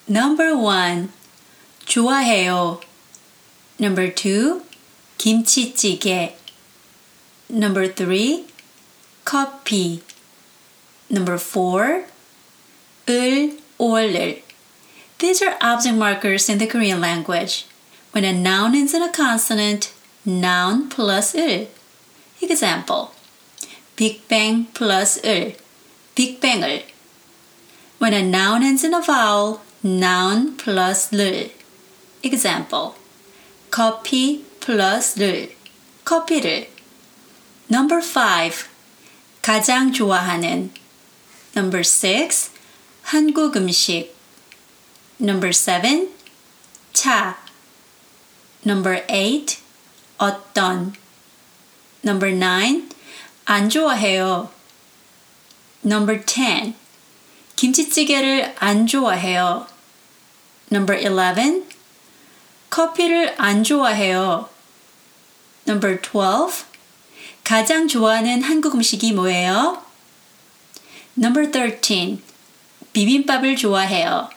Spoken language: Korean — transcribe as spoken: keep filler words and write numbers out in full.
Number one, 좋아해요. Number two, 김치찌개. Number three, 커피. Number four, 을, 오를. These are object markers in the Korean language. When a noun ends in a consonant, noun plus 을. Example, Big Bang plus 을, 빅뱅을. When a noun ends in a vowel, noun plus 를. Example, 커피 plus 를, 커피를. Number five, 가장 좋아하는. Number six, 한국 음식. Number seven, 차. Number eight, 어떤. Number nine, 안 좋아해요. Number ten, 김치찌개를 안 좋아해요. Number eleven, 커피를 안 좋아해요. Number twelve, 가장 좋아하는 한국 음식이 뭐예요? Number thirteen, 비빔밥을 좋아해요.